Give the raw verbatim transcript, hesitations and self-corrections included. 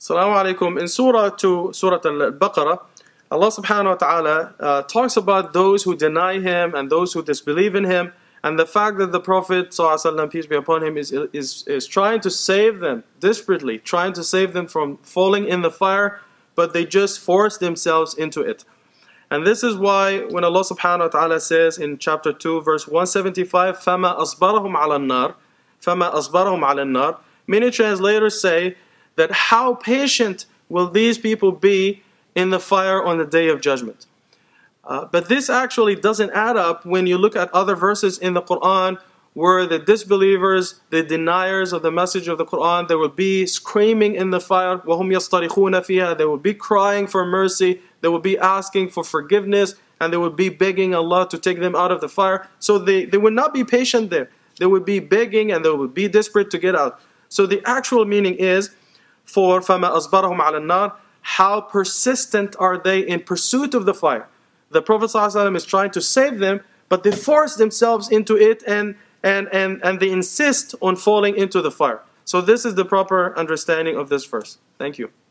Assalamu alaikum. In Surah two, Surah Al-Baqarah, Allah subhanahu wa ta'ala uh, talks about those who deny Him and those who disbelieve in Him, and the fact that the Prophet ﷺ, peace be upon him, is, is, is trying to save them, desperately trying to save them from falling in the fire, but they just force themselves into it. And this is why when Allah subhanahu wa ta'ala says in chapter two, verse one seventy-five, فَمَا أَصْبَرَهُمْ عَلَى النَّارِ فَمَا أَصْبَرَهُمْ عَلَى النَّارِ, many translators say that how patient will these people be in the fire on the day of judgment. Uh, but this actually doesn't add up when you look at other verses in the Quran where the disbelievers, the deniers of the message of the Quran, they will be screaming in the fire, وَهُمْ يَصْطَرِخُونَ فِيهَا, they will be crying for mercy, they will be asking for forgiveness, and they will be begging Allah to take them out of the fire. So they, they would not be patient there. They would be begging and they would be desperate to get out. So the actual meaning is, for فَمَا أَصْبَرَهُمْ عَلَى النَّارِ, how persistent are they in pursuit of the fire? The Prophet ﷺ is trying to save them, but they force themselves into it and, and, and, and they insist on falling into the fire. So this is the proper understanding of this verse. Thank you.